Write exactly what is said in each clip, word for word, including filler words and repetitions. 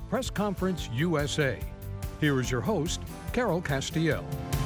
Press Conference U S A. Here is your host, Carol Castiel.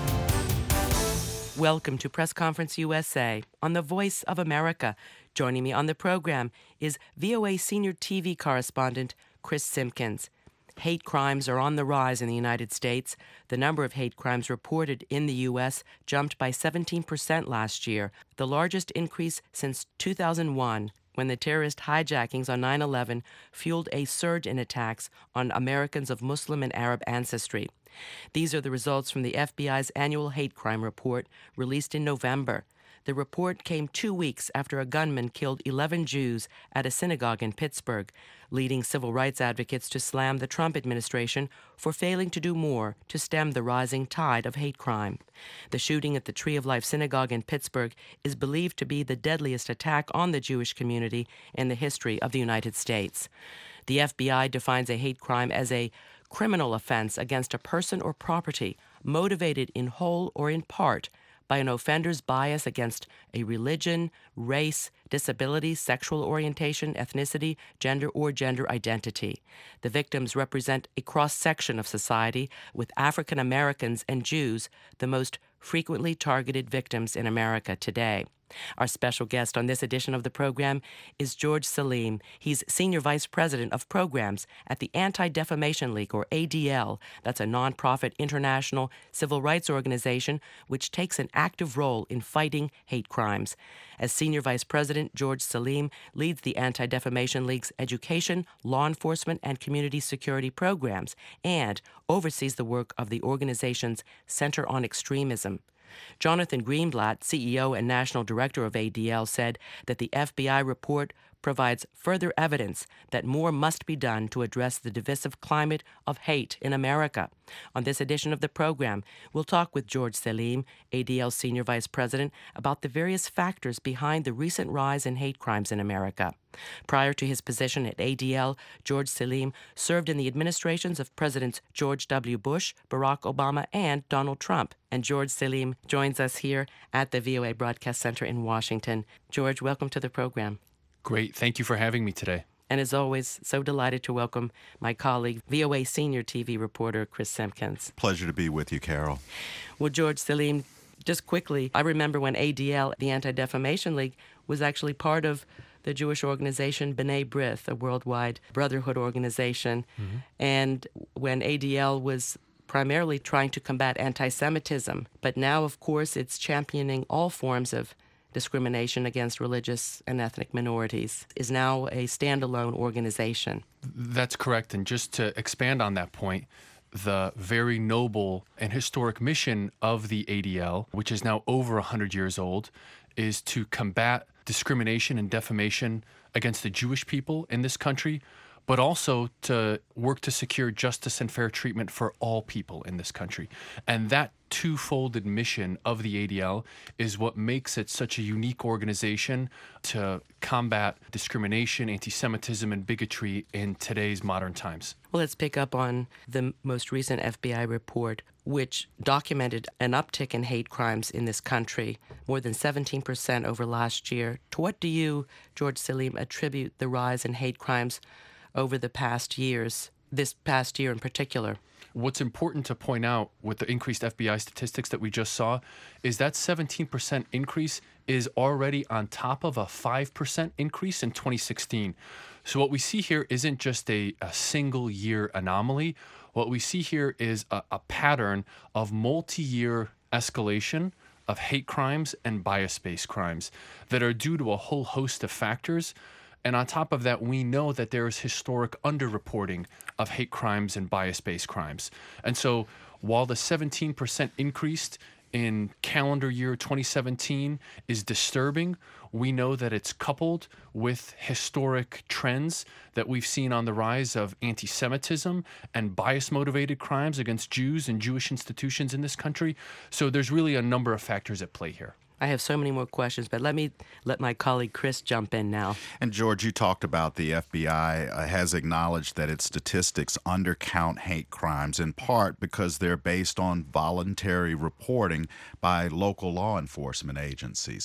Welcome to Press Conference U S A on the Voice of America. Joining me on the program is V O A senior T V correspondent Chris Simpkins. Hate crimes are on the rise in the United States. The number of hate crimes reported in the U S jumped by seventeen percent last year, the largest increase since two thousand one, when the terrorist hijackings on nine eleven fueled a surge in attacks on Americans of Muslim and Arab ancestry. These are the results from the F B I's annual hate crime report released in November. The report came two weeks after a gunman killed eleven Jews at a synagogue in Pittsburgh, leading civil rights advocates to slam the Trump administration for failing to do more to stem the rising tide of hate crime. The shooting at the Tree of Life Synagogue in Pittsburgh is believed to be the deadliest attack on the Jewish community in the history of the United States. The F B I defines a hate crime as a criminal offense against a person or property motivated in whole or in part by an offender's bias against a religion, race, disability, sexual orientation, ethnicity, gender, or gender identity. The victims represent a cross-section of society, with African Americans and Jews the most frequently targeted victims in America today. Our special guest on this edition of the program is George Salim. He's Senior Vice President of Programs at the Anti-Defamation League, or A D L. That's a nonprofit international civil rights organization which takes an active role in fighting hate crimes. As Senior Vice President, George Salim leads the Anti-Defamation League's education, law enforcement, and community security programs and oversees the work of the organization's Center on Extremism. Jonathan Greenblatt, C E O and National Director of A D L, said that the F B I report provides further evidence that more must be done to address the divisive climate of hate in America. On this edition of the program, we'll talk with George Salim, A D L Senior Vice President, about the various factors behind the recent rise in hate crimes in America. Prior to his position at A D L, George Salim served in the administrations of Presidents George W. Bush, Barack Obama, and Donald Trump. And George Salim joins us here at the V O A Broadcast Center in Washington. George, welcome to the program. Great. Thank you for having me today. And as always, so delighted to welcome my colleague, V O A senior T V reporter, Chris Simpkins. Pleasure to be with you, Carol. Well, George Salim, just quickly, I remember when A D L, the Anti-Defamation League, was actually part of the Jewish organization B'nai B'rith, a worldwide brotherhood organization. Mm-hmm. And when A D L was primarily trying to combat anti-Semitism, but now, of course, it's championing all forms of discrimination against religious and ethnic minorities, is now a standalone organization. That's correct. And just to expand on that point, the very noble and historic mission of the A D L, which is now over one hundred years old, is to combat discrimination and defamation against the Jewish people in this country, but also to work to secure justice and fair treatment for all people in this country. And that two-folded mission of the A D L is what makes it such a unique organization to combat discrimination, anti-Semitism, and bigotry in today's modern times. Well, let's pick up on the most recent F B I report, which documented an uptick in hate crimes in this country, more than seventeen percent over last year. To what do you, George Salim, attribute the rise in hate crimes over the past years, this past year in particular? What's important to point out with the increased F B I statistics that we just saw is that seventeen percent increase is already on top of a five percent increase in twenty sixteen. So what we see here isn't just a, a single year anomaly. What we see here is a, a pattern of multi-year escalation of hate crimes and bias-based crimes that are due to a whole host of factors. And on top of that, we know that there is historic underreporting of hate crimes and bias-based crimes. And so while the seventeen percent increase in calendar year twenty seventeen is disturbing, we know that it's coupled with historic trends that we've seen on the rise of anti-Semitism and bias-motivated crimes against Jews and Jewish institutions in this country. So there's really a number of factors at play here. I have so many more questions, but let me let my colleague Chris jump in now. And George, you talked about the F B I uh, has acknowledged that its statistics undercount hate crimes, in part because they're based on voluntary reporting by local law enforcement agencies.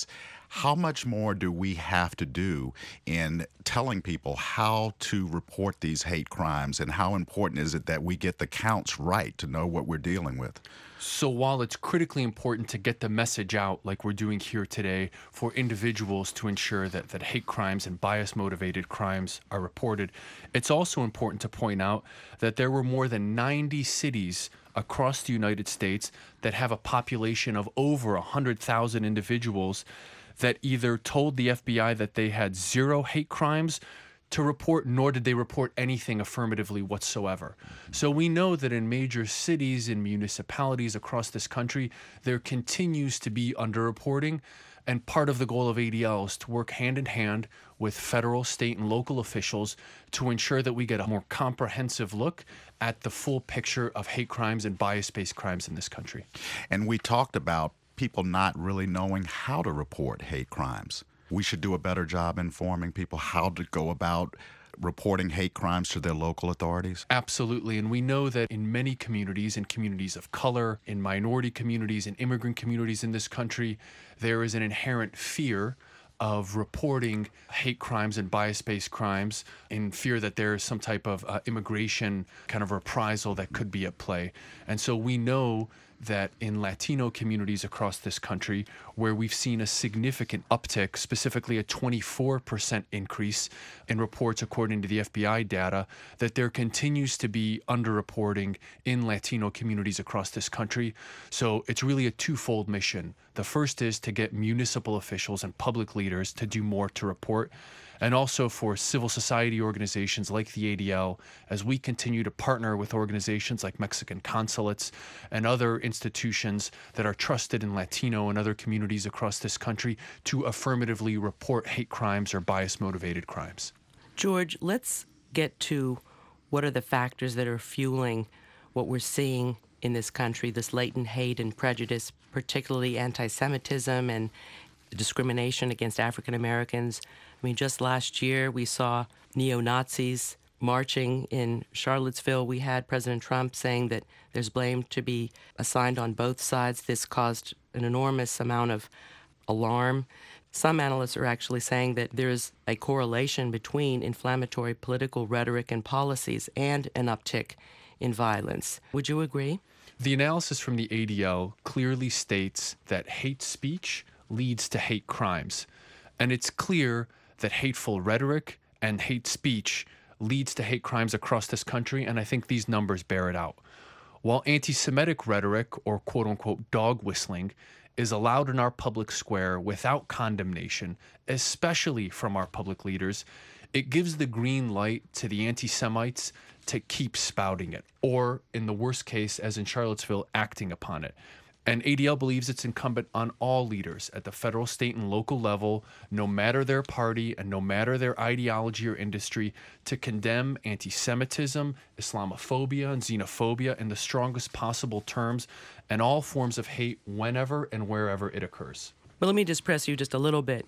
How much more do we have to do in telling people how to report these hate crimes, and how important is it that we get the counts right to know what we're dealing with? So while it's critically important to get the message out like we're doing here today for individuals to ensure that, that hate crimes and bias-motivated crimes are reported, it's also important to point out that there were more than ninety cities across the United States that have a population of over one hundred thousand individuals that either told the F B I that they had zero hate crimes to report, nor did they report anything affirmatively whatsoever. So we know that in major cities and municipalities across this country, there continues to be underreporting, and part of the goal of A D L is to work hand in hand with federal, state, and local officials to ensure that we get a more comprehensive look at the full picture of hate crimes and bias-based crimes in this country. And we talked about people not really knowing how to report hate crimes. We should do a better job informing people how to go about reporting hate crimes to their local authorities? Absolutely. And we know that in many communities, in communities of color, in minority communities, in immigrant communities in this country, there is an inherent fear of reporting hate crimes and bias-based crimes in fear that there is some type of uh, immigration kind of reprisal that could be at play. And so we know that in Latino communities across this country, where we've seen a significant uptick, specifically a twenty-four percent increase in reports according to the F B I data, that there continues to be underreporting in Latino communities across this country. So it's really a twofold mission. The first is to get municipal officials and public leaders to do more to report, and also for civil society organizations like the A D L, as we continue to partner with organizations like Mexican consulates and other institutions that are trusted in Latino and other communities across this country to affirmatively report hate crimes or bias-motivated crimes. George, let's get to what are the factors that are fueling what we're seeing in this country, this latent hate and prejudice, particularly anti-Semitism and discrimination against African Americans. I mean, just last year we saw neo-Nazis marching in Charlottesville. We had President Trump saying that there's blame to be assigned on both sides. This caused an enormous amount of alarm. Some analysts are actually saying that there's a correlation between inflammatory political rhetoric and policies and an uptick in violence. Would you agree? The analysis from the A D L clearly states that hate speech leads to hate crimes. And it's clear that hateful rhetoric and hate speech leads to hate crimes across this country, and I think these numbers bear it out. While anti-Semitic rhetoric, or quote-unquote dog whistling, is allowed in our public square without condemnation, especially from our public leaders, it gives the green light to the anti-Semites to keep spouting it, or, in the worst case, as in Charlottesville, acting upon it. And A D L believes it's incumbent on all leaders at the federal, state, and local level, no matter their party and no matter their ideology or industry, to condemn anti-Semitism, Islamophobia, and xenophobia in the strongest possible terms, and all forms of hate whenever and wherever it occurs. Well, let me just press you just a little bit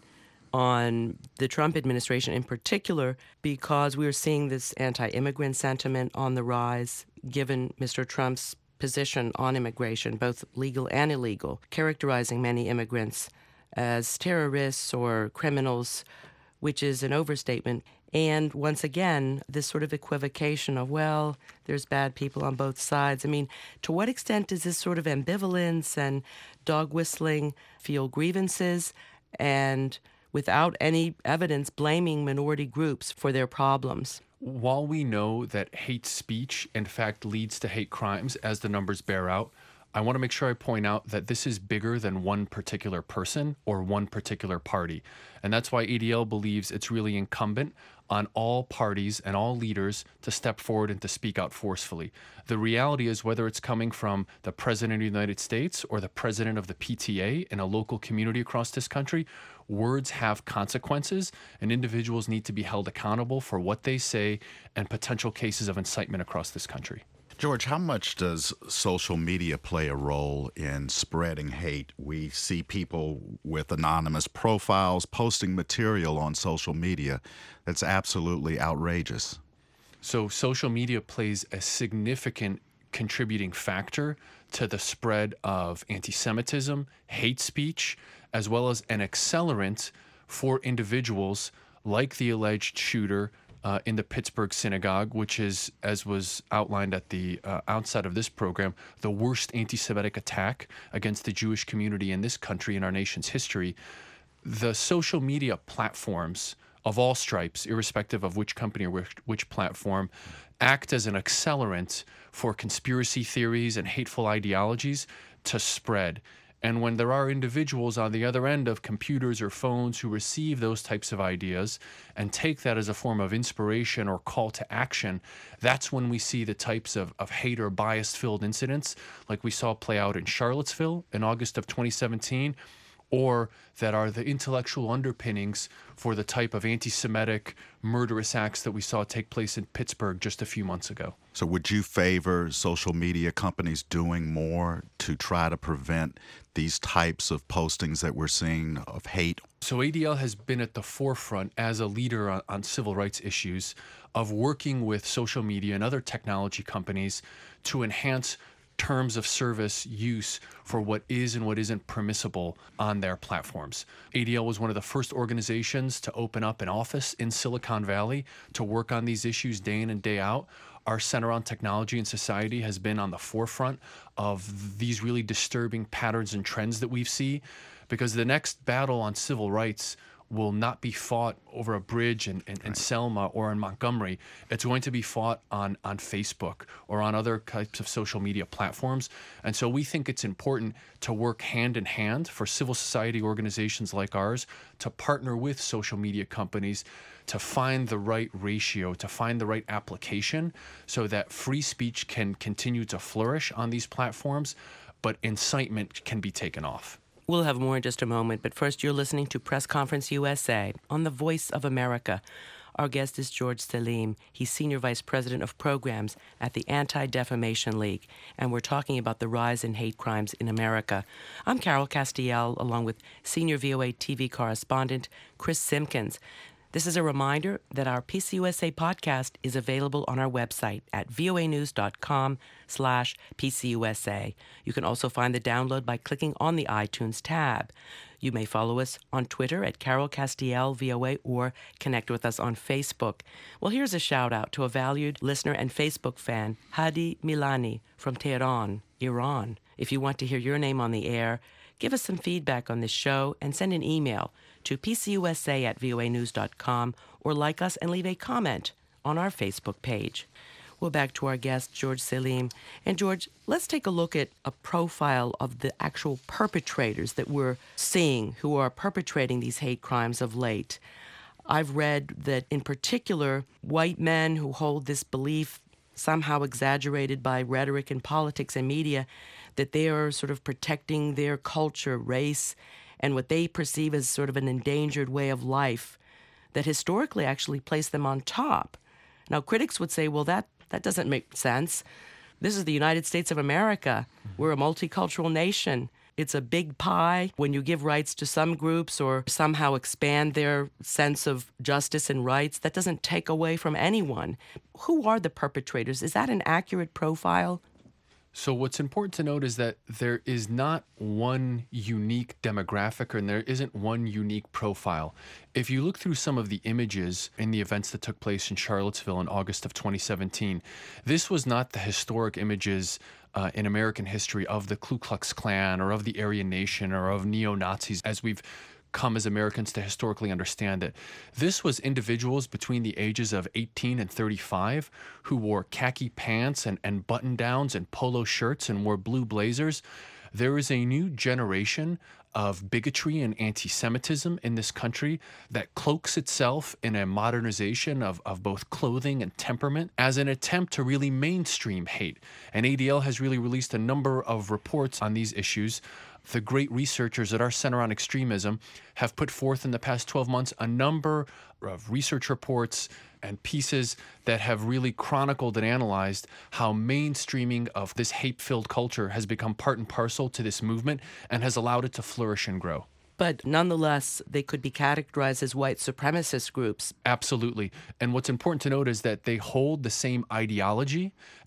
on the Trump administration in particular, because we're seeing this anti-immigrant sentiment on the rise, given Mister Trump's position on immigration, both legal and illegal, characterizing many immigrants as terrorists or criminals, which is an overstatement. And once again, this sort of equivocation of, well, there's bad people on both sides. I mean, to what extent does this sort of ambivalence and dog whistling fuel grievances and without any evidence blaming minority groups for their problems? While we know that hate speech, in fact, leads to hate crimes, as the numbers bear out, I want to make sure I point out that this is bigger than one particular person or one particular party. And that's why A D L believes it's really incumbent on all parties and all leaders to step forward and to speak out forcefully. The reality is, whether it's coming from the President of the United States or the President of the P T A in a local community across this country, words have consequences, and individuals need to be held accountable for what they say and potential cases of incitement across this country. George, how much does social media play a role in spreading hate? We see people with anonymous profiles posting material on social media that's absolutely outrageous. So social media plays a significant contributing factor to the spread of anti-Semitism, hate speech, as well as an accelerant for individuals like the alleged shooter uh, in the Pittsburgh synagogue, which is, as was outlined at the uh, outset of this program, the worst anti-Semitic attack against the Jewish community in this country in our nation's history. The social media platforms of all stripes, irrespective of which company or which, which platform, act as an accelerant for conspiracy theories and hateful ideologies to spread. And when there are individuals on the other end of computers or phones who receive those types of ideas and take that as a form of inspiration or call to action, that's when we see the types of, of hate or bias-filled incidents like we saw play out in Charlottesville in August of twenty seventeen, or that are the intellectual underpinnings for the type of anti-Semitic murderous acts that we saw take place in Pittsburgh just a few months ago. So would you favor social media companies doing more to try to prevent these types of postings that we're seeing of hate? So A D L has been at the forefront as a leader on, on civil rights issues of working with social media and other technology companies to enhance terms of service use for what is and what isn't permissible on their platforms. A D L was one of the first organizations to open up an office in Silicon Valley to work on these issues day in and day out. Our Center on Technology and Society has been on the forefront of these really disturbing patterns and trends that we see, because the next battle on civil rights will not be fought over a bridge in, in, in Selma or in Montgomery. It's going to be fought on, on Facebook or on other types of social media platforms. And so we think it's important to work hand in hand for civil society organizations like ours to partner with social media companies to find the right ratio, to find the right application so that free speech can continue to flourish on these platforms, but incitement can be taken off. We'll have more in just a moment, but first you're listening to Press Conference U S A on the Voice of America. Our guest is George Selim. He's Senior Vice President of Programs at the Anti-Defamation League, and we're talking about the rise in hate crimes in America. I'm Carol Castiel, along with Senior V O A T V correspondent Chris Simpkins. This is a reminder that our P C U S A podcast is available on our website at voanews.com slash PCUSA. You can also find the download by clicking on the iTunes tab. You may follow us on Twitter at Carol Castiel V O A or connect with us on Facebook. Well, here's a shout out to a valued listener and Facebook fan, Hadi Milani from Tehran, Iran. If you want to hear your name on the air, give us some feedback on this show and send an email to pcusa at voanews dot com or like us and leave a comment on our Facebook page. Well, back to our guest, George Selim. And George, let's take a look at a profile of the actual perpetrators that we're seeing who are perpetrating these hate crimes of late. I've read that, in particular, white men who hold this belief, somehow exaggerated by rhetoric and politics and media, that they are sort of protecting their culture, race, and what they perceive as sort of an endangered way of life that historically actually place them on top. Now, critics would say, well, that, that doesn't make sense. This is the United States of America. We're a multicultural nation. It's a big pie. When you give rights to some groups or somehow expand their sense of justice and rights, that doesn't take away from anyone. Who are the perpetrators? Is that an accurate profile? So what's important to note is that there is not one unique demographic and there isn't one unique profile. If you look through some of the images in the events that took place in Charlottesville in August of twenty seventeen, this was not the historic images uh, in American history of the Ku Klux Klan or of the Aryan Nation or of neo-Nazis as we've come as Americans to historically understand it. This was individuals between the ages of eighteen and thirty-five who wore khaki pants and, and button-downs and polo shirts and wore blue blazers. There is a new generation of bigotry and anti-Semitism in this country that cloaks itself in a modernization of, of both clothing and temperament as an attempt to really mainstream hate. And A D L has really released a number of reports on these issues. The great researchers at our Center on Extremism have put forth in the past twelve months a number of research reports and pieces that have really chronicled and analyzed how mainstreaming of this hate-filled culture has become part and parcel to this movement and has allowed it to flourish and grow. But nonetheless, they could be categorized as white supremacist groups. Absolutely. And what's important to note is that they hold the same ideology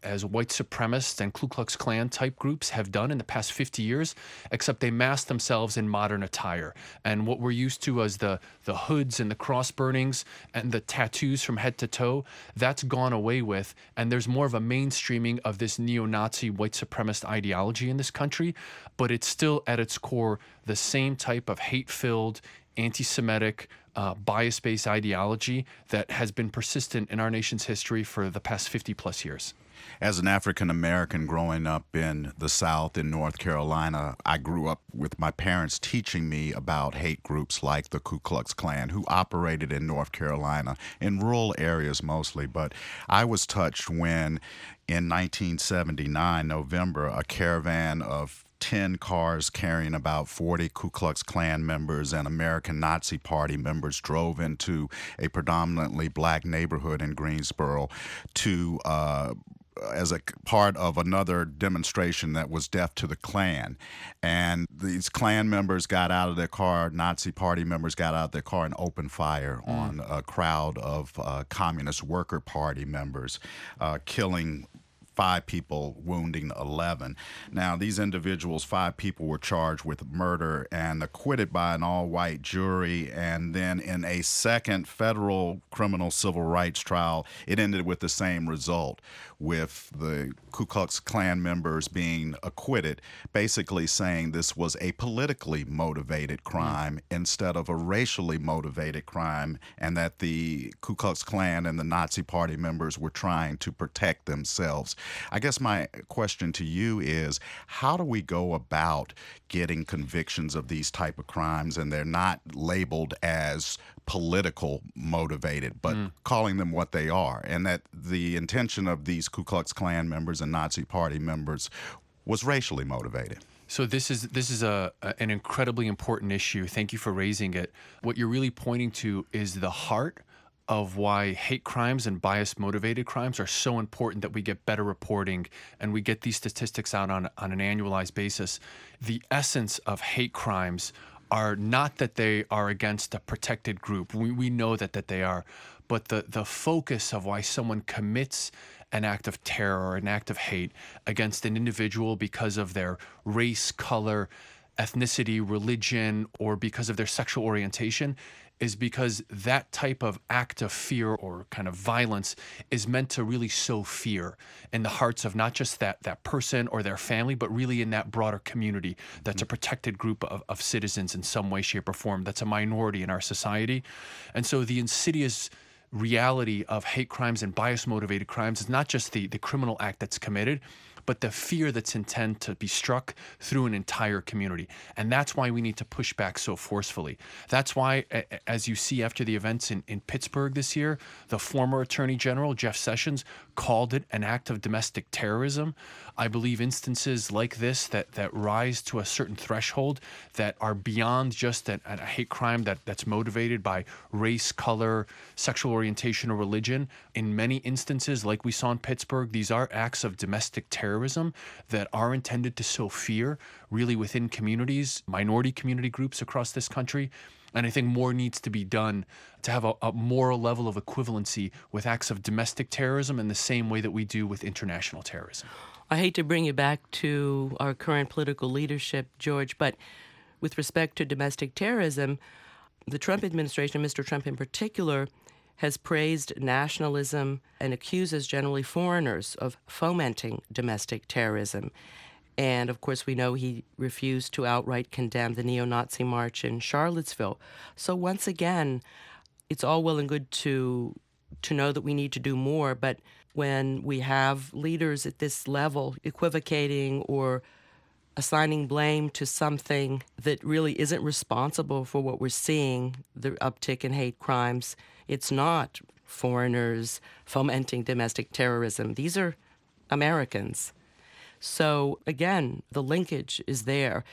as white supremacist and Ku Klux Klan type groups have done in the past fifty years, except they mask themselves in modern attire. And what we're used to as the, the hoods and the cross burnings and the tattoos from head to toe, that's gone away with. And there's more of a mainstreaming of this neo-Nazi white supremacist ideology in this country, but it's still at its core the same type of hate-filled, anti-Semitic, uh, bias-based ideology that has been persistent in our nation's history for the past fifty plus years. As an African American growing up in the South in North Carolina, I grew up with my parents teaching me about hate groups like the Ku Klux Klan, who operated in North Carolina, in rural areas mostly. But I was touched when, in nineteen seventy-nine, November, a caravan of ten cars carrying about forty Ku Klux Klan members and American Nazi Party members drove into a predominantly black neighborhood in Greensboro to uh, as a part of another demonstration that was death to the Klan. And these Klan members got out of their car, Nazi Party members got out of their car and opened fire mm. on a crowd of uh, Communist Worker Party members, uh, killing five people, wounding eleven. Now, these individuals, five people, were charged with murder and acquitted by an all-white jury. And then in a second federal criminal civil rights trial, it ended with the same result, with the Ku Klux Klan members being acquitted, basically saying this was a politically motivated crime mm. instead of a racially motivated crime, and that the Ku Klux Klan and the Nazi Party members were trying to protect themselves. I guess my question to you is, how do we go about getting convictions of these type of crimes and they're not labeled as political motivated, but mm. calling them what they are, and that the intention of these Ku Klux Klan members and Nazi Party members was racially motivated? So this is this is a, a an incredibly important issue. Thank you for raising it. What you're really pointing to is the heart of why hate crimes and bias-motivated crimes are so important, that we get better reporting and we get these statistics out on, on an annualized basis. The essence of hate crimes are not that they are against a protected group. We, we know that, that they are. But the, the focus of why someone commits an act of terror or an act of hate against an individual because of their race, color, ethnicity, religion, or because of their sexual orientation is because that type of act of fear or kind of violence is meant to really sow fear in the hearts of not just that that person or their family, but really in that broader community that's a protected group of, of citizens in some way, shape, or form, that's a minority in our society. And so the insidious reality of hate crimes and bias-motivated crimes is not just the, the criminal act that's committed, but the fear that's intended to be struck through an entire community. And that's why we need to push back so forcefully. That's why, as you see after the events in, in Pittsburgh this year, the former Attorney General, Jeff Sessions, called it an act of domestic terrorism. I believe instances like this that, that rise to a certain threshold that are beyond just a, a hate crime that, that's motivated by race, color, sexual orientation, or religion. In many instances, like we saw in Pittsburgh, these are acts of domestic terrorism that are intended to sow fear really within communities, minority community groups across this country. And I think more needs to be done to have a, a moral level of equivalency with acts of domestic terrorism in the same way that we do with international terrorism. I hate to bring you back to our current political leadership, George, but with respect to domestic terrorism, the Trump administration, Mister Trump in particular, has praised nationalism and accuses generally foreigners of fomenting domestic terrorism. And, of course, we know he refused to outright condemn the neo-Nazi march in Charlottesville. So once again, it's all well and good to to know that we need to do more, but when we have leaders at this level equivocating or assigning blame to something that really isn't responsible for what we're seeing, the uptick in hate crimes, it's not foreigners fomenting domestic terrorism. These are Americans. So, again, the linkage is there.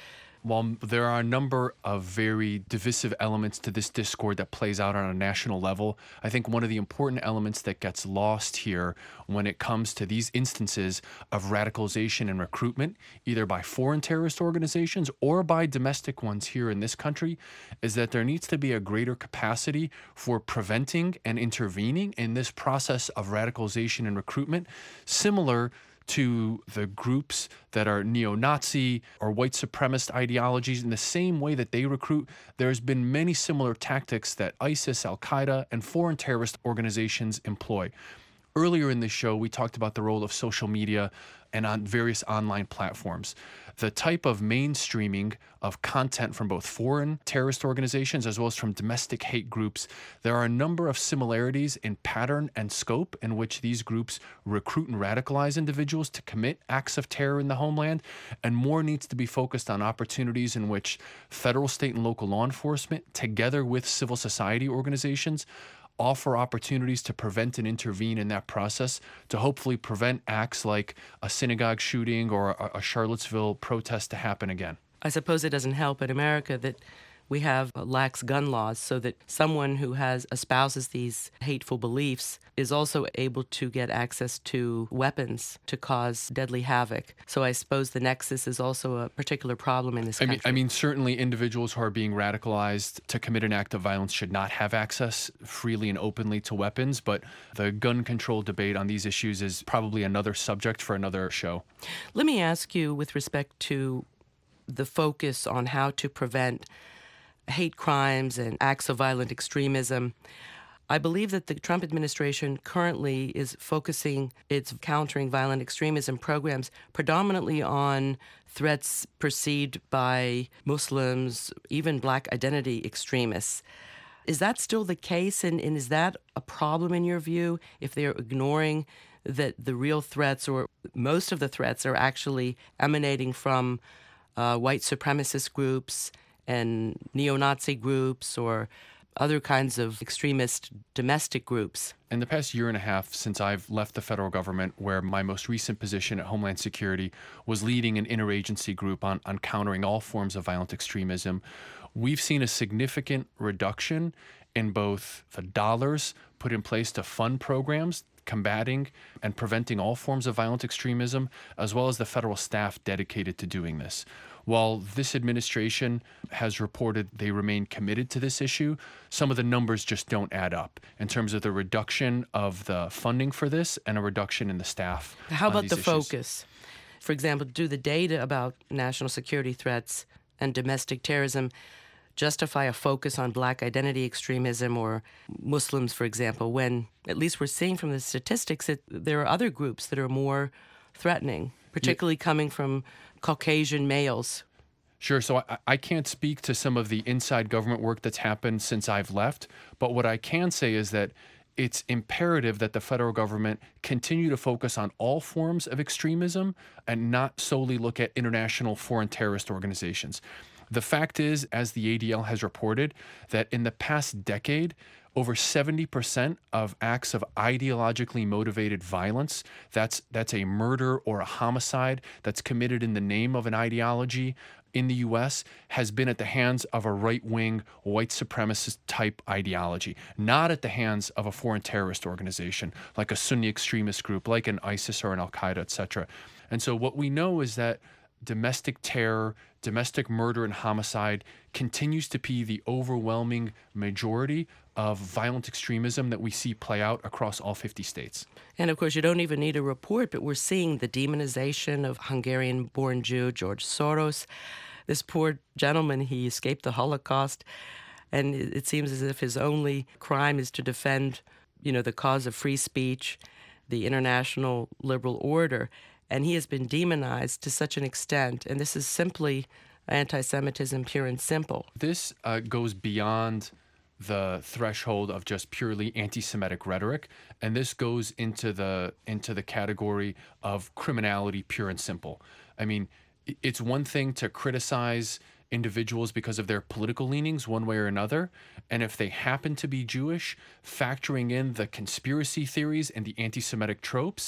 While there are a number of very divisive elements to this discord that plays out on a national level, I think one of the important elements that gets lost here when it comes to these instances of radicalization and recruitment, either by foreign terrorist organizations or by domestic ones here in this country, is that there needs to be a greater capacity for preventing and intervening in this process of radicalization and recruitment, similar to the groups that are neo-Nazi or white supremacist ideologies. In the same way that they recruit, there's been many similar tactics that ISIS, Al-Qaeda, and foreign terrorist organizations employ. Earlier in this show, we talked about the role of social media and on various online platforms. The type of mainstreaming of content from both foreign terrorist organizations as well as from domestic hate groups, there are a number of similarities in pattern and scope in which these groups recruit and radicalize individuals to commit acts of terror in the homeland, and more needs to be focused on opportunities in which federal, state, and local law enforcement, together with civil society organizations, offer opportunities to prevent and intervene in that process to hopefully prevent acts like a synagogue shooting or a, a Charlottesville protest to happen again. I suppose it doesn't help in America that we have lax gun laws, so that someone who has espouses these hateful beliefs is also able to get access to weapons to cause deadly havoc. So I suppose the nexus is also a particular problem in this I country. mean, I mean, certainly individuals who are being radicalized to commit an act of violence should not have access freely and openly to weapons, but the gun control debate on these issues is probably another subject for another show. Let me ask you, with respect to the focus on how to prevent hate crimes and acts of violent extremism, I believe that the Trump administration currently is focusing its countering violent extremism programs predominantly on threats perceived by Muslims, even black identity extremists. Is that still the case, and, and is that a problem in your view, if they're ignoring that the real threats, or most of the threats, are actually emanating from uh, white supremacist groups and neo-Nazi groups or other kinds of extremist domestic groups? In the past year and a half since I've left the federal government, where my most recent position at Homeland Security was leading an interagency group on, on countering all forms of violent extremism, we've seen a significant reduction in both the dollars put in place to fund programs combating and preventing all forms of violent extremism, as well as the federal staff dedicated to doing this. While this administration has reported they remain committed to this issue, some of the numbers just don't add up in terms of the reduction of the funding for this and a reduction in the staff. How about the issues. focus? For example, do the data about national security threats and domestic terrorism justify a focus on black identity extremism or Muslims, for example, when at least we're seeing from the statistics that there are other groups that are more threatening, particularly yeah. coming from Caucasian males? Sure. So I, I can't speak to some of the inside government work that's happened since I've left, but what I can say is that it's imperative that the federal government continue to focus on all forms of extremism and not solely look at international foreign terrorist organizations. The fact is, as the A D L has reported, that in the past decade, over seventy percent of acts of ideologically motivated violence, that's that's a murder or a homicide that's committed in the name of an ideology in the U S, has been at the hands of a right-wing, white supremacist type ideology, not at the hands of a foreign terrorist organization like a Sunni extremist group, like an ISIS or an Al-Qaeda, et cetera. And so what we know is that domestic terror, domestic murder and homicide continues to be the overwhelming majority of violent extremism that we see play out across all fifty states. And of course, you don't even need a report, but we're seeing the demonization of Hungarian-born Jew George Soros. This poor gentleman, he escaped the Holocaust, and it seems as if his only crime is to defend, you know, the cause of free speech, the international liberal order. And he has been demonized to such an extent, and this is simply anti-Semitism pure and simple. This uh, goes beyond the threshold of just purely anti-Semitic rhetoric, and this goes into the into the category of criminality pure and simple. I mean, it's one thing to criticize individuals because of their political leanings one way or another, and if they happen to be Jewish, factoring in the conspiracy theories and the anti-Semitic tropes,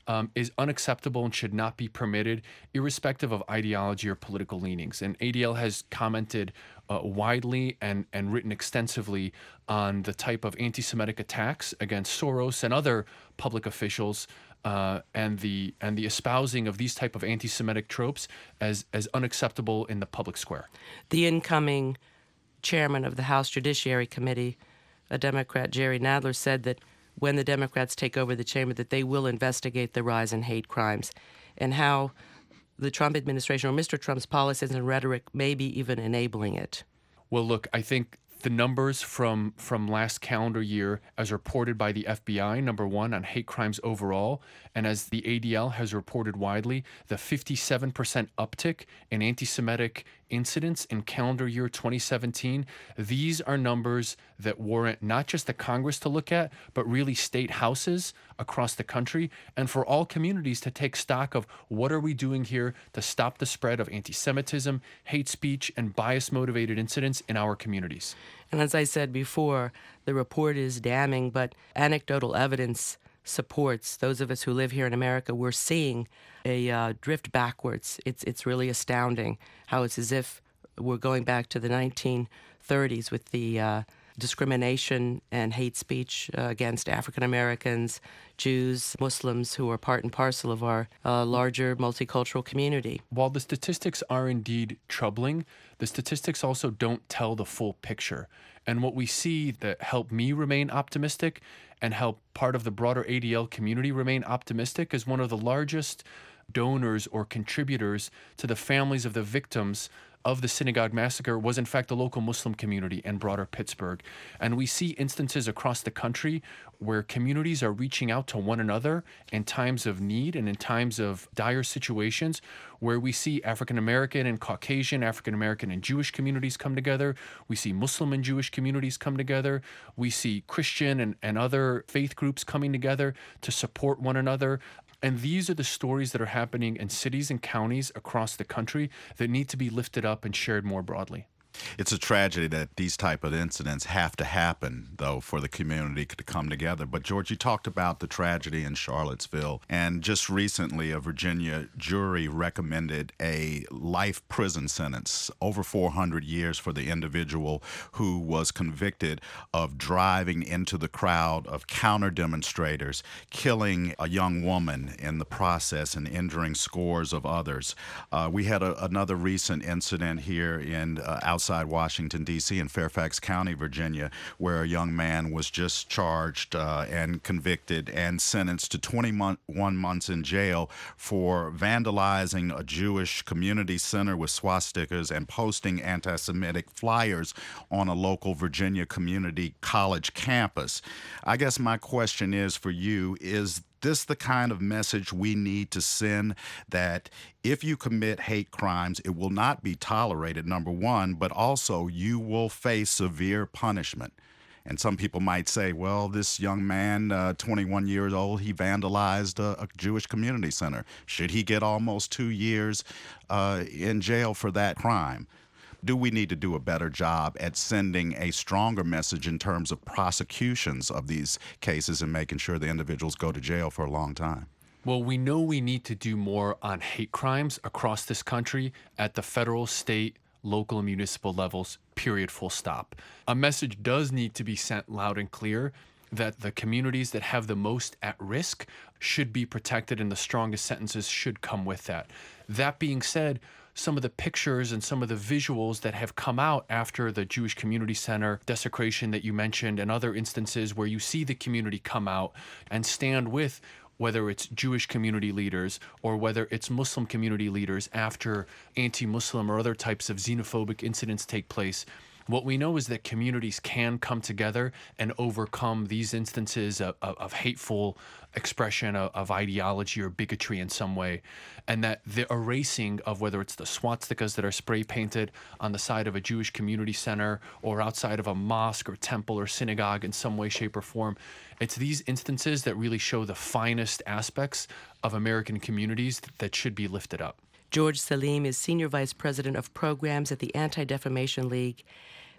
um, is unacceptable and should not be permitted, irrespective of ideology or political leanings. And A D L has commented uh, widely and, and written extensively on the type of anti-Semitic attacks against Soros and other public officials, uh, and the and the espousing of these type of anti-Semitic tropes as as unacceptable in the public square. The incoming chairman of the House Judiciary Committee, a Democrat, Jerry Nadler, said that when the Democrats take over the chamber, that they will investigate the rise in hate crimes, and how the Trump administration or Mister Trump's policies and rhetoric may be even enabling it. Well, look, I think the numbers from from last calendar year, as reported by the F B I, number one, on hate crimes overall, and as the A D L has reported widely, the fifty-seven percent uptick in anti-Semitic incidents in calendar year twenty seventeen, these are numbers that warrant not just the Congress to look at, but really state houses across the country, and for all communities to take stock of what are we doing here to stop the spread of anti-Semitism, hate speech, and bias-motivated incidents in our communities. And as I said before, the report is damning, but anecdotal evidence supports those of us who live here in America. We're seeing a uh, drift backwards. It's it's really astounding how it's as if we're going back to the nineteen thirties with the uh, discrimination and hate speech uh, against African Americans, Jews, Muslims, who are part and parcel of our uh, larger multicultural community. While the statistics are indeed troubling, the statistics also don't tell the full picture. And what we see that help me remain optimistic and help part of the broader A D L community remain optimistic is one of the largest donors or contributors to the families of the victims of the synagogue massacre was in fact the local Muslim community and broader Pittsburgh. And we see instances across the country where communities are reaching out to one another in times of need and in times of dire situations, where we see African American and Caucasian, African American and Jewish communities come together. We see Muslim and Jewish communities come together. We see Christian and, and other faith groups coming together to support one another. And these are the stories that are happening in cities and counties across the country that need to be lifted up and shared more broadly. It's a tragedy that these type of incidents have to happen, though, for the community to come together. But, George, you talked about the tragedy in Charlottesville, and just recently a Virginia jury recommended a life prison sentence, over four hundred years, for the individual who was convicted of driving into the crowd of counter-demonstrators, killing a young woman in the process and injuring scores of others. Uh, we had a, another recent incident here in uh, outside outside Washington, D C, in Fairfax County, Virginia, where a young man was just charged uh, and convicted and sentenced to twenty-one months in jail for vandalizing a Jewish community center with swastikas and posting anti-Semitic flyers on a local Virginia community college campus. I guess my question is for you, is this the kind of message we need to send, that if you commit hate crimes, it will not be tolerated, number one, but also you will face severe punishment? And some people might say, well, this young man, uh, twenty-one years old, he vandalized a, a Jewish community center. Should he get almost two years uh, in jail for that crime? Do we need to do a better job at sending a stronger message in terms of prosecutions of these cases and making sure the individuals go to jail for a long time? Well, we know we need to do more on hate crimes across this country at the federal, state, local, and municipal levels, period, full stop. A message does need to be sent loud and clear that the communities that have the most at risk should be protected, and the strongest sentences should come with that. That being said, some of the pictures and some of the visuals that have come out after the Jewish Community Center desecration that you mentioned, and other instances where you see the community come out and stand with, whether it's Jewish community leaders or whether it's Muslim community leaders after anti-Muslim or other types of xenophobic incidents take place. What we know is that communities can come together and overcome these instances of, of, of hateful expression of, of ideology or bigotry in some way, and that the erasing of whether it's the swastikas that are spray painted on the side of a Jewish community center or outside of a mosque or temple or synagogue in some way, shape, or form, it's these instances that really show the finest aspects of American communities that should be lifted up. George Salim is Senior Vice President of Programs at the Anti-Defamation League.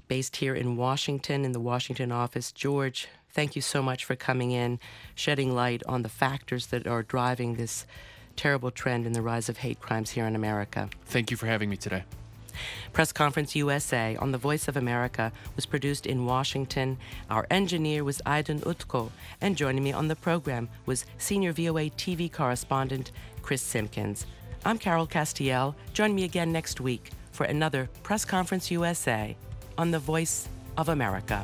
based here in Washington, in the Washington office. George, thank you so much for coming in, shedding light on the factors that are driving this terrible trend in the rise of hate crimes here in America. Thank you for having me today. Press Conference U S A on the Voice of America was produced in Washington. Our engineer was Aydin Utko, and joining me on the program was senior V O A T V correspondent Chris Simpkins. I'm Carol Castiel. Join me again next week for another Press Conference U S A on the Voice of America.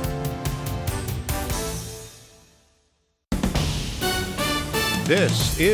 This is